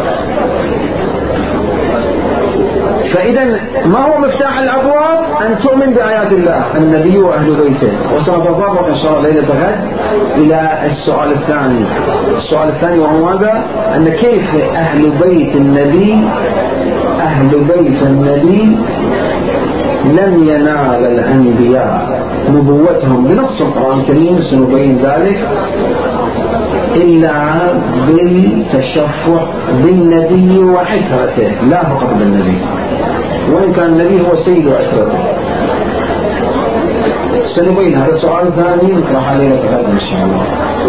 فإذا ما هو مفتاح الأبواب؟ أن تؤمن بآيات الله، النبي وأهل بيته. وسنتطرق إن شاء الله ليلة غد إلى السؤال الثاني. السؤال الثاني وهو ماذا؟ أن كيف أهل بيت النبي لم ينال الأنبياء نبوتهم بنص القرآن الكريم. سنبين ذلك إلا بالتشفع بالنبي وعترته، لا فقط بالنبي، وإن كان النبي هو سيد عترته. سنبين هذا سؤال ثاني نطرح عليه غدا إن شاء الله.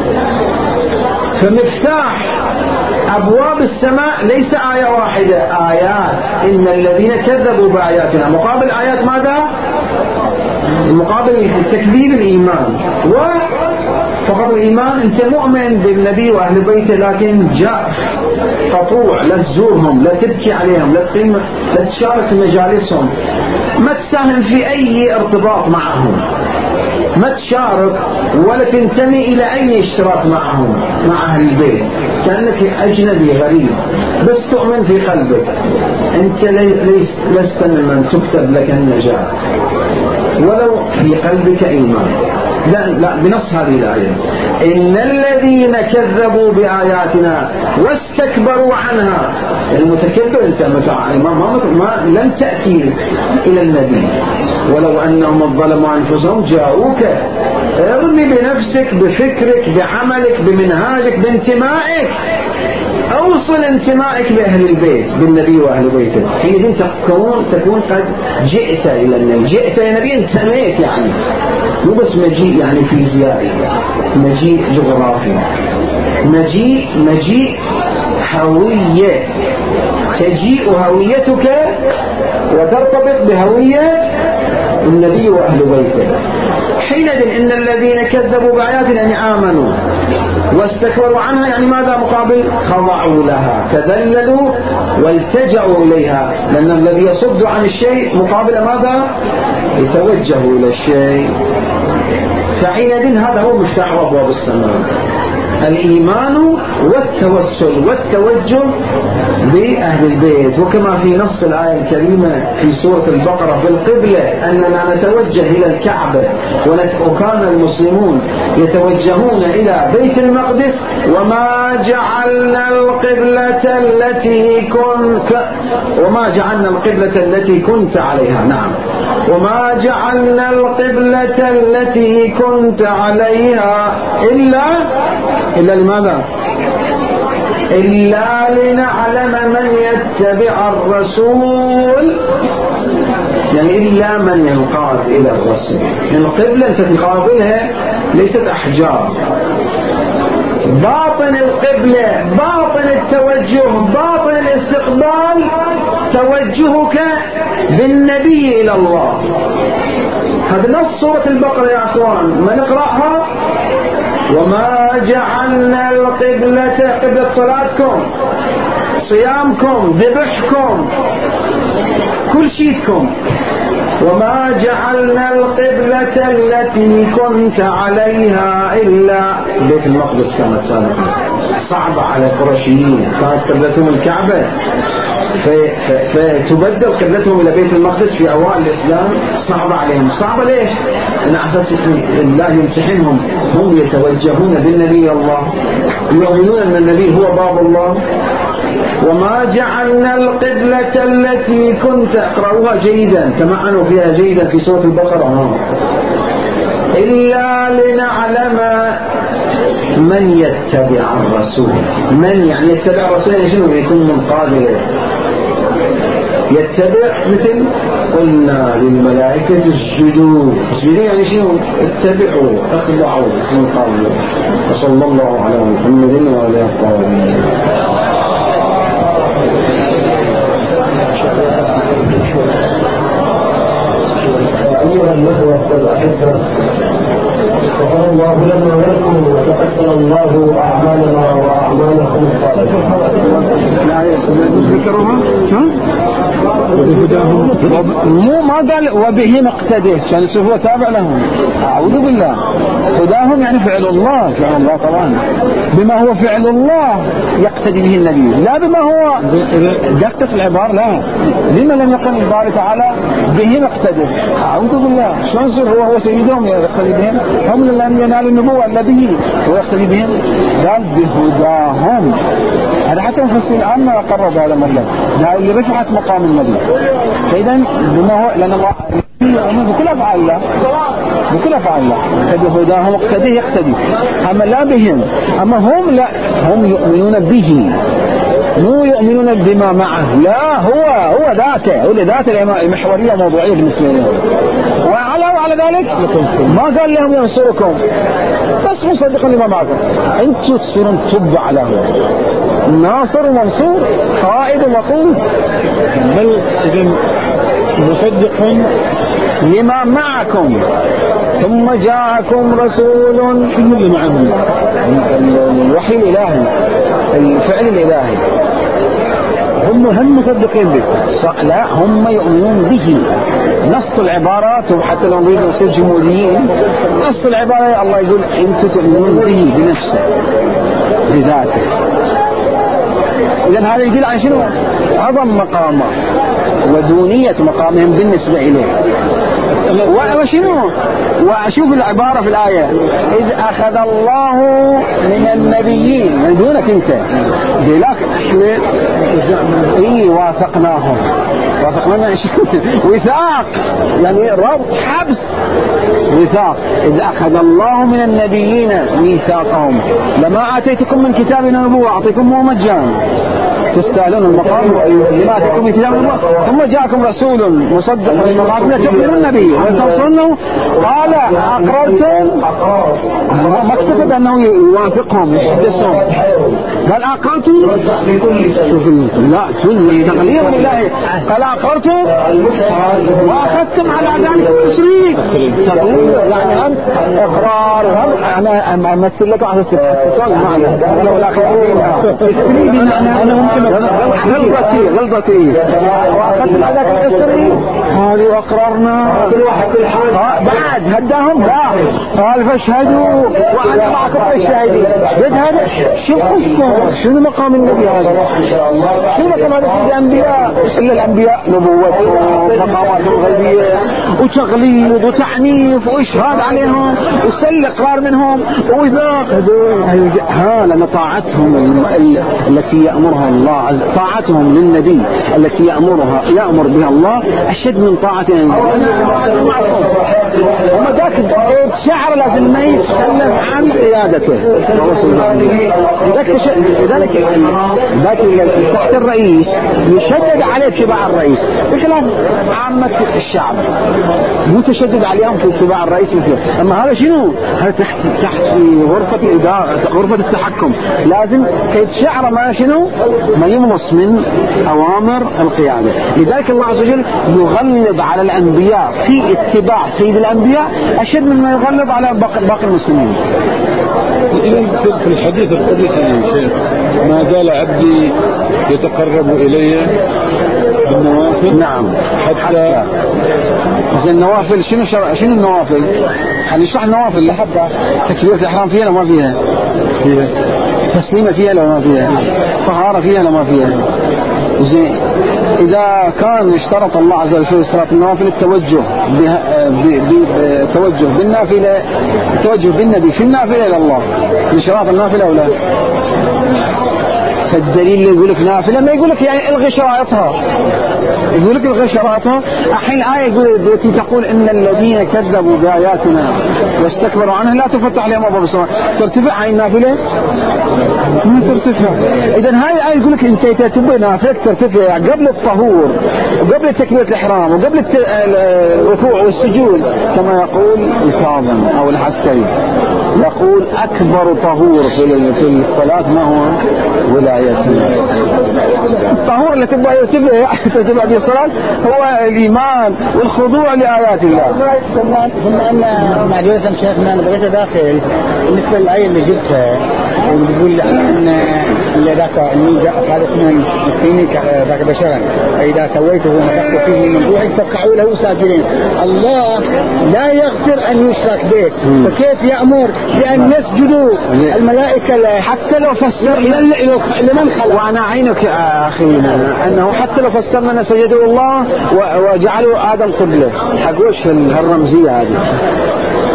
فمفتاح أبواب السماء ليس آية واحدة، آيات. إن الذين كذبوا بآياتنا، مقابل آيات ماذا؟ مقابل التكذيب الإيمان، وفقط الإيمان أنت مؤمن بالنبي وأهل بيته لكن جاء قطوع، لا تزورهم، لا تبكي عليهم، لا تشارك مجالسهم، ما تساهم في أي ارتباط معهم، ما تشارك ولا تنتمي إلى أي اشتراك معهم، مع أهل البيت، كأنك أجنبي غريب، بس تؤمن في قلبك أنت لست ممن تكتب لك النجاة ولو في قلبك إيمان. لا بنص هذه الآية: إن الذين كذبوا بآياتنا واستكبروا عنها. المتكبر أنت ما لم تأتي إلى النبي، ولو أنهم ظلموا أنفسهم جاءوك، ارمي بنفسك، بفكرك، بعملك، بمنهاجك، بانتمائك، أوصل انتمائك بأهل البيت، بالنبي وأهل بيته، حينئذ تكون قد جئت إلى النبي. جئت إلى النبي، انتميت، يعني مو بس مجيء يعني فيزيائي، مجيء جغرافي، مجيء هوية، تجيء هويتك وترتبط بهوية النبي وأهل بيته. حينئذ إن الذين كذبوا بآياتنا يعني آمنوا واستكبروا عنها، يعني ماذا مقابل؟ خضعوا لها، تذللوا والتجأوا إليها، لأن الذي يصد عن الشيء مقابل ماذا؟ يتوجه إلى الشيء. فحينئذ هذا هو مفتاح أبواب السماء: الإيمان والتوسل والتوجه بأهل البيت. وكما في نص الآية الكريمة في سورة البقرة في القبلة أننا نتوجه إلى الكعبة، وكان المسلمون يتوجهون إلى بيت المقدس. وما جعلنا القبلة التي كنت عليها، نعم، وما جعلنا القبلة التي كنت عليها إلا لماذا؟ إلا لنعلم من يتبع الرسول، يعني إلا من ينقاد إلى الرسول. القبلة أنت تقابلها ليست أحجار، باطن القبلة، باطن التوجه، باطن الاستقبال، توجهك بالنبي إلى الله. هذا نص سورة البقرة يا أخوان، ما نقرأها: وما جعلنا القبلة، قبلة صلاتكم، صيامكم، ذبحكم، كل شيءكم، وما جعلنا القبلة التي كنت عليها إلا بيت المقدس. كانت سابقا صعبة على القرشيين، كانت قبلتهم الكعبة، فتبدل قبلتهم إلى بيت المقدس في أوائل الإسلام صعبة عليهم. صعبة ليش؟ أن أساس الله يمتحنهم، هم يتوجهون بالنبي الله، يؤمنون أن النبي هو باب الله. وما جعلنا القبلة التي كنت، اقرأوها جيدا، تمعنوا فيها جيدا في سورة البقرة، إلا لنعلم من يتبع الرسول. من يعني يتبع الرسول؟ يعني شنو؟ يكون منقاد إليه، يتبع، مثل قلنا للملائكة اسجدوا، يعني شنو؟ اتبعوا، اخضعوا، منقادوا. وصلى الله على محمد وعلى آله. أيها الأخوة والأحبة، غفر الله لنا ولكم وتقبل الله أعمالنا وأعمالكم الصالحة. مو ما قال وبه مقتده، كان هو تابع لهم، أعوذ بالله. هداهم يعني فعل الله، فعل الله طبعا، بما هو فعل الله يقتدي به النبي، لا بما هو دقة العبارة. لا، لما لم يقل الباري تعالى به مقتده؟ أعوذ بالله، شلون يصير هو سيدهم يقتدي بهم؟ هم لم ينالوا النبوة إلا به ويقتدي بهم. قال بهداهم، هذا حتى مفسر الآن ما يقرر بهذا المطلب، ده اللي رفعت مقام النبي. فإذا بما هو، لأن الله يؤمن بكل أفعال الله، بكل أفعال الله بهداهم اقتدي يقتدي. أما لا بهم، أما هم لا، هم يؤمنون به مو يؤمنون بما معه، لا هو ذاته، هو ذاته المحورية موضوعية بالنسبة لهم. وعلى ذلك ما قال لهم ينصركم، بس مصدقا لما معكم، انتم تصيرون تبع له، ناصر ومنصور قائد ومقود، بل إذن مصدق لما معكم. ثم جاءكم رسول، شنو اللي معهم؟ الوحي الإلهي، الفعل الإلهي. هم مصدقين به؟ لا، هم يؤمنون به. نص العبارات، وحتى لو نريد نصير جمهوريين، نص العبارة الله يقول انتم تؤمنون به بنفسه بذاته. إذن هذا يدل على شنو؟ عظم مقامه ودونية مقامهم بالنسبة إليه. وشنو؟ وأشوف العبارة في الآية، إذ أخذ الله من النبيين من دونك أنت، لكن إحنا واثقناهم وثاق، يعني ربط حبس وثاق. إذ أخذ الله من النبيين ميثاقهم لما آتيتكم من كتاب ونبوة أعطيكم مجانا تستاهلون المقام لما آتيتكم من كتاب ونبوة، ثم جاءكم رسول مصدق لما معكم تؤمنون به وتنصرونه، قال أقررتم، ما اكتفى بأنه يوافقهم يحدثهم، قال أقررتم، لا تغليظ الإلهي، قال أقررتم وأخذتم على ذلك التشريك، يعني أنت إقرار. أنا أمثل لك على السؤال معنا ولو لا أنا ممكن غلطتي وأخذتم على ذلك التشريك، هذه وأقررنا بعد هداهم، لا قال فاشهدوا وأنا معكم الشاهدين. هذا شو قصة؟ شنو مقام النبي هذا؟ شنو مقام هذا الأنبياء؟ إلا الأنبياء نبوتهم مقاماتهم غيبية وتغليظ وتعنيف وإشهاد عليهم وسل إقرار منهم ووثاق. لأن طاعتهم التي يأمرها الله، طاعتهم للنبي التي يأمر بها الله أشد من طاعتهم. وما ذاك الشعر لازم ما يتكلم عن قيادته. لذلك تحت الرئيس يشدد عليه اتباع الرئيس بخلاف عامة الشعب متشدد عليهم في اتباع الرئيس مثله. أما هذا شنو؟ هذا تحت في غرفة الإدارة، غرفة التحكم، لازم كيد شعر ما شنو ما يملص من أوامر القيادة. لذلك الله عز وجل يغلظ على الأنبياء في اتباع سيد الأنبياء أشد من ما يغلظ على باقي المسلمين. في الحديث القدسي شيخ، ما زال عبدي يتقرب إلي بالنوافل. نعم حتى النوافل شنو النوافل؟ خلينا نشرح النوافل. لحظة، تكبيرة الإحرام فيها ولا ما فيها؟ فيها. تسليمة فيها ولا ما فيها؟ طهارة فيها ولا ما فيها؟ زين، إذا كان اشترط الله عز وجل في صلاة النوافل التوجه توجه بالنافلة، التوجه بالنبي في النافلة إلى الله، من شراط النافلة أو لا؟ فالدليل اللي يقول لك نافلة ما يقول لك يعني الغي شرائطها، يقول لك الغي شرائطها. الحين الآية التي تقول إن الذين كذبوا بآياتنا واستكبروا عنها لا تفتح لهم أبواب السماء، ترتفع عن النافلة؟ ما ترتفع. إذا هاي الآية يقول لك أنت تبغى نافلة ترتفع قبل الطهور وقبل تكبيرة الإحرام وقبل الركوع والسجود، كما يقول الكاظم أو العسكري يقول أكبر طهور في الصلاة ما هو؟ ولاية الطهور اللي تبغى يرتفع في الصلاة هو الإيمان والخضوع لآيات الله. ثم أن معذرة شيخنا أنا بغيت أداخل بالنسبة للآية اللي جبتها وبيقول أن اللي ذاك إني خالق من فيني ذاك بشرا فإذا سويته ونفخت فيه من روحي فقعوا له ساجدين. الله لا يغفر أن يشرك به، فكيف يأمر بأن يسجدوا الملائكة حتى لو فسر لمن خلق؟ وأنا عينك يا أخينا أنه حتى لو فسرنا سجدوا الله وجعلوا آدم قبله، حق وش هالرمزية هذه؟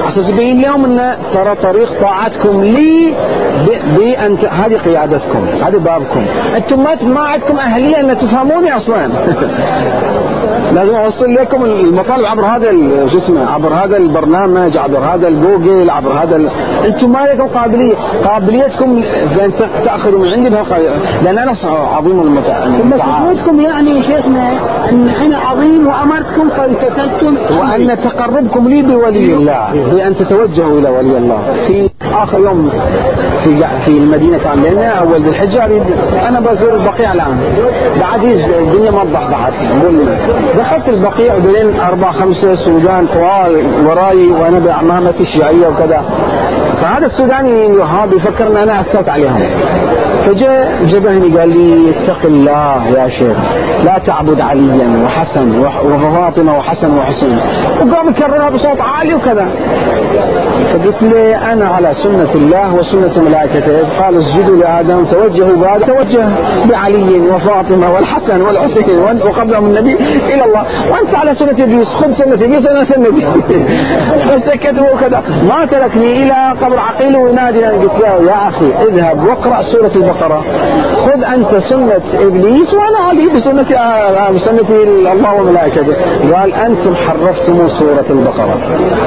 أساس يبين لهم أن ترى طريق طاعتكم لي بأن هذه قيادتكم، هذا بابكم، أنتم ما عندكم أهلية أن تفهموني أصلا. لازم أوصل لكم المطالب عبر هذا عبر هذا البرنامج، عبر هذا الجوجل، عبر هذا أنتم ما لكم قابليتكم بأن تأخذوا من عندي لأن أنا عظيم مسؤوليتكم يعني شيخنا أن أنا عظيم وأمرتكم فالتفتم، وأن تقربكم لي بولي الله بأن تتوجهوا إلى ولي الله. في آخر يوم في المدينة كان لنا أول ذي الحجة، أنا بزور البقيع الآن بعد الدنيا ما ضحضحت، دخلت البقيع وبين 4-5 سودان طوال وراي وأنا بعمامة الشيعية وكذا، فهذا السوداني الوهابي يفكر أن أنا أثرت عليهم، فجاء جبهني قال لي اتق الله يا شيخ، لا تعبد عليا وحسن وفاطمة وحسن وحسين، وقام يكررها بصوت عالي وكذا. فقلت له أنا على سنة الله وسنة ملائكته، قال اسجدوا لآدم توجهوا بعد توجه بعلي وفاطمة والحسن والحسين وقبلهم النبي إلى الله، وأنت على سنة إبليس، خذ سنة إبليس أنا سنتي. فسكتوا وكذا، ما تركني إلى قبر عقيل وينادي. قلت له يا أخي اذهب واقرأ سورة البقرة، خذ أنت سنة إبليس وأنا علي بسنة الله وملائكته. قال أنتم حرفتم سورة البقرة.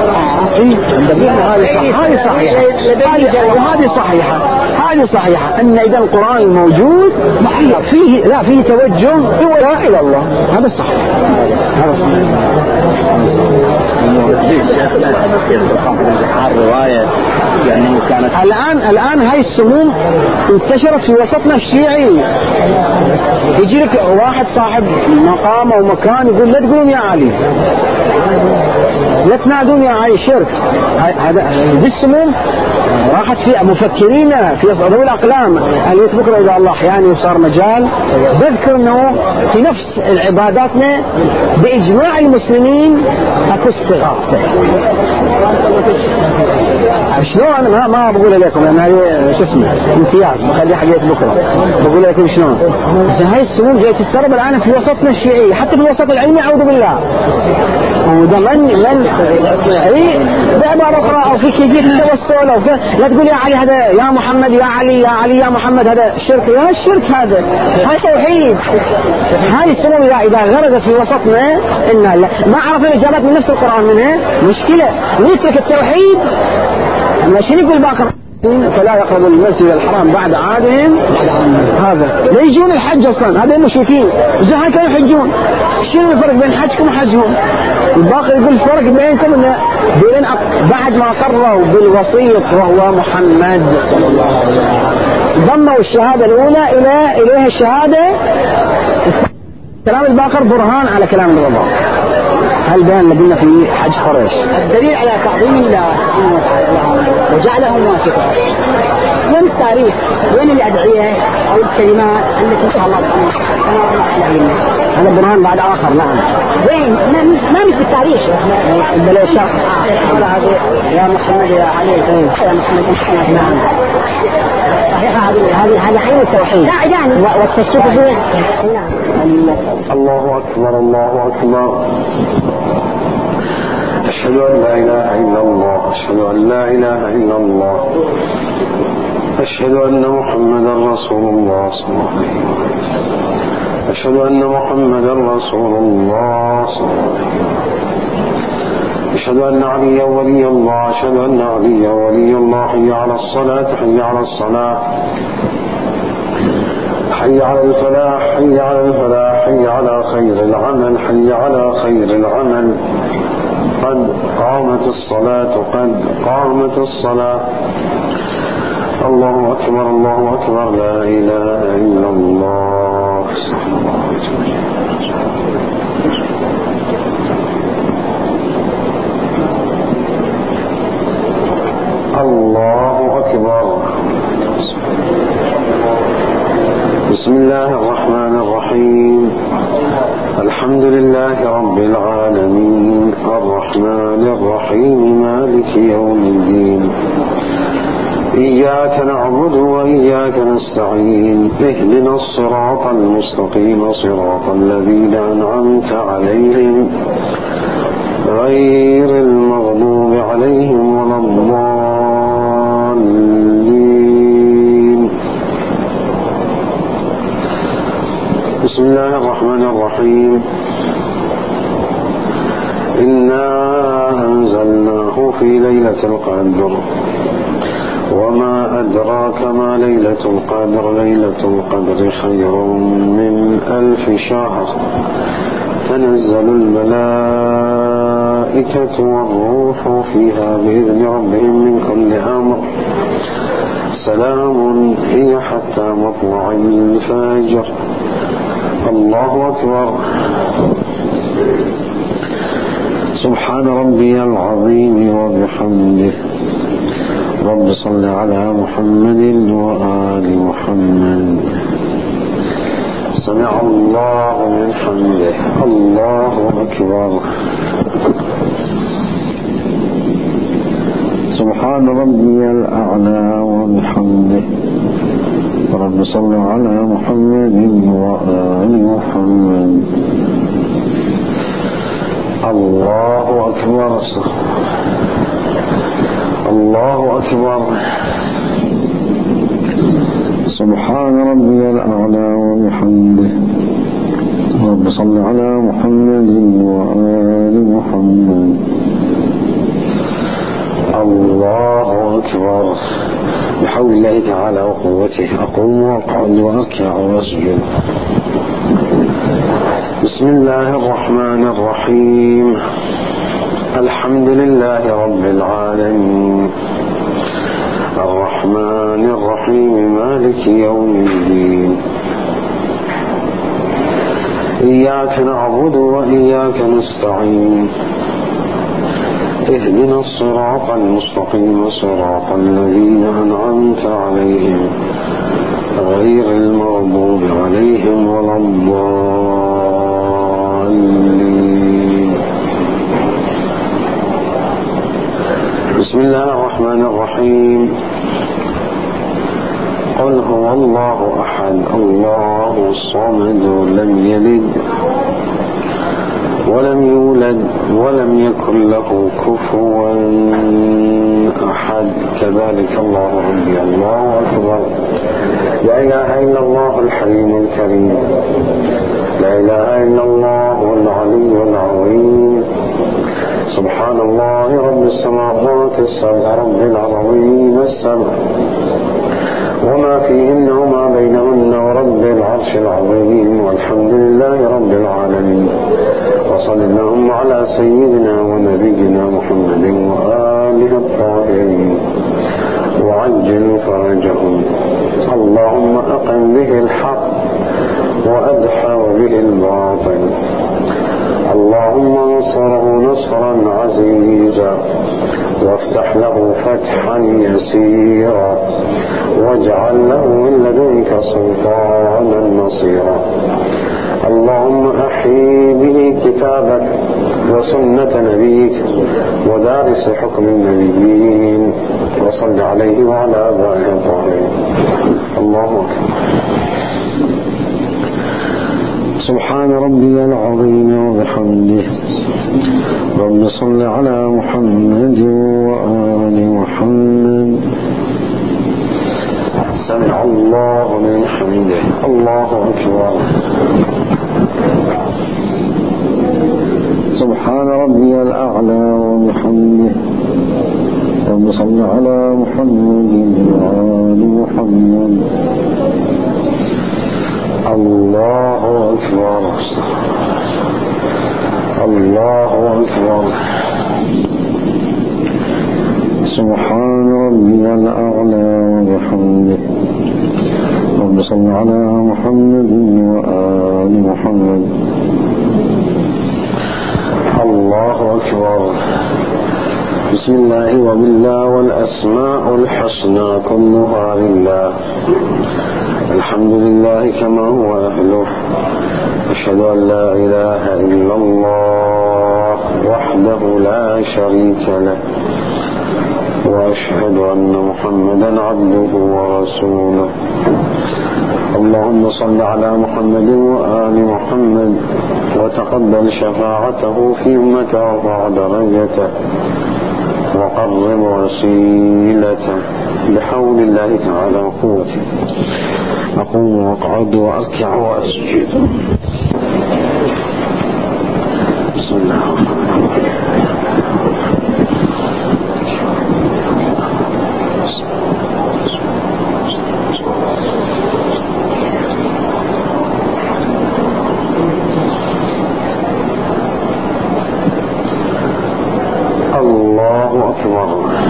هذه صحيحة أن إذا القرآن الموجود فيه توجه إلى الله، هذا صحيح. الرواية لأنه كانت الآن هاي السموم انتشرت في وسطنا الشيعي. يجي لك واحد صاحب مقام ومكان يقول لا تقولون يا علي، لا تنادون يا علي، شرك. هذا السموم راحت في مفكرين في ذوي الأقلام اللي يتذكروا إلى الله أحيانا، وصار مجال بذكر أنه في نفس عباداتنا بإجماع المسلمين أكو استغاثة. شلون؟ ما بقول لكم لأن هذه شو اسمه امتياز، بخلي حاجات بكرة بقول لكم شلون. هاي السموم جاي تسترب الآن في وسطنا الشيعي، حتى في الوسط العلمي أعوذ بالله. وده من بعبارة أخرى أو في كيفية التوسل أو لا تقول يا علي هذا يا محمد يا علي يا علي يا محمد، هذا شرك. يا الشرك هذا توحيد. هاي السموم إذا غرقت في وسطنا إن ما عرفنا الإجابات من نفس القرآن منها مشكلة. نترك التوحيد ماشي يقول باكر فلا يقربوا المسجد الحرام بعد عادهم هذا، لا يجون الحج اصلا، هذا المشركين جهل كانوا يحجون. شنو الفرق بين حجكم وحجهم؟ الباقي يقول الفرق بينكم ان بين بعد ما قرروا بالوسيط وهو محمد صلى الله عليه وسلم ضموا الشهاده الاولى اليها الشهاده كلام الباقر برهان على كلام الله. هل بان لدينا في حج قريش الدليل على تعظيم الله وجعله موافقا؟ وين التاريخ؟ وين الأدعية أو الكلمات التي شاء الله تعالى؟ هذا برهان بعد آخر. نعم وين؟ ما مش بالتاريخ بلا شك. يا محمد يا علي يا محمد. نعم صحيح. هذا حين التوحيد والتشريك فيه. الله أكبر الله أكبر. أشهد أن لا إله إلا الله، أشهد أن لا إله إلا الله، أشهد أن محمدا رسول الله صلى الله عليه وسلم، أشهد أن محمدا رسول الله صلى الله عليه وسلم، أشهد أن عليا ولي الله، أشهد أن عليا ولي الله. حي على الصلاة، حي على الصلاة، حي على الفلاح، حي على الفلاح، حي على خير العمل، حي على خير العمل. قد قامت الصلاة، قد قامت الصلاة. الله أكبر الله أكبر، لا إله إلا الله. الله أكبر. بسم الله الرحمن الرحيم. الحمد لله رب العالمين، الرحمن الرحيم، مالك يوم الدين. إياك نعبد وإياك نستعين، اهدنا الصراط المستقيم، صراط الذين أنعمت عليهم غير المغضوب عليهم الرحمن الرحيم إنا أنزلناه في ليلة القدر وما أدراك ما ليلة القدر ليلة القدر خير من 1000 شهر تنزل الملائكة والروح فيها بإذن ربهم من كل أمر سلام هي حتى مطلع الفجر. الله أكبر. سبحان ربي العظيم وبحمده. رب صل على محمد وآل محمد. سمع الله من حمده. الله أكبر. سبحان ربي الأعلى وبحمده. رب صل على محمد وآل محمد. الله أكبر. الله أكبر. سبحان ربي الأعلى وبحمده. رب صل على محمد وآل محمد. الله أكبر. بحول الله تعالى وقوته أقوم وأقعد وأركع وأسجد. بسم الله الرحمن الرحيم. الحمد لله رب العالمين الرحمن الرحيم مالك يوم الدين. إياك نعبد وإياك نستعين. اهدنا الصراط المستقيم صراط الذين أنعمت عليهم غير المغضوب عليهم ولا الضالين. بسم الله الرحمن الرحيم. قل هو الله أحد الله الصمد لم يلد ولم يولد ولم يكن له كفوا أحد. كذلك الله ربي. الله أكبر. لا إله إلا الله الحليم الكريم. لا إله إلا الله العلي العظيم. سبحان الله رب السماوات السبع رب العظيم السبع وما فيهن وما بينهن ورب العرش العظيم. والحمد لله رب العالمين. وصل اللهم على سيدنا ونبينا محمد وآله الطاهرين وعجل فرجهم. اللهم أقم به الحق وأدحر به الباطل. اللهم انصره نصرا عزيزا وافتح له فتحا يسيرا واجعل له من لدنك سلطانا نصيرا. اللهم أحيي به كتابك وسنة نبيك ودارس حكم النبيين وصل عليه وعلى آبائه الطاهرين. الله أكبر. سبحان ربي العظيم وبحمده. رب صل على محمد وآل محمد. سمع الله من حمده. الله أكبر. سبحان ربي الأعلى وبحمده. رب صل على محمد وآل محمد. الله أكبر. الله أكبر. سبحان ربي الأعلى وبحمده. رب صل على محمد وآل محمد. الله أكبر. بسم الله وبالله والأسماء الحسنى كلها لله. الحمد لله كما هو أهله. أشهد أن لا إله إلا الله وحده لا شريك له وأشهد أن محمدا عبده ورسوله. اللهم صل على محمد وآل محمد وتقبل شفاعته في أمته وارفع درجته وقرب وسيلته بحول الله تعالى وقوته. أقوم وأقعد وأركع وأسجد. بسم الله الله أكبر.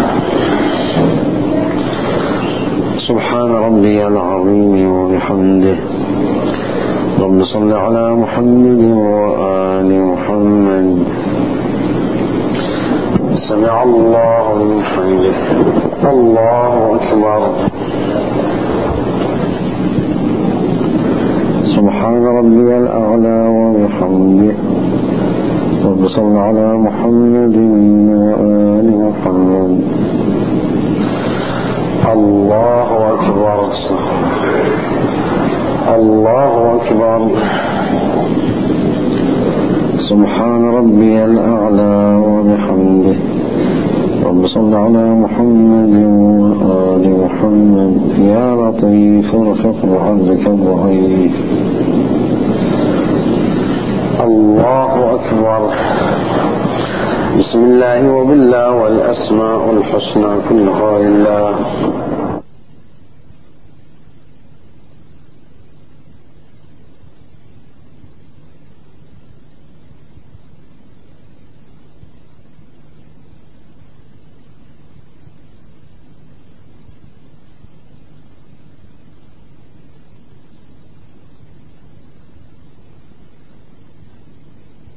سبحان ربي العظيم وبحمده. اللهم صل على محمد وآل محمد. سمع الله لمن حمده. الله أكبر. سبحان ربي الأعلى وبحمده. اللهم صل على محمد وآل محمد. الله أكبر. الله أكبر. سبحان ربي الأعلى وبحمده. اللهم صل على محمد وآل محمد. يا لطيف ارفق بعبدك الضعيف. الله أكبر. بسم الله وبالله والأسماء الحسنى كلها لله.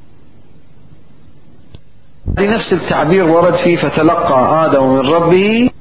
لنفس التعبير ورد فيه فتلقى آدم من ربه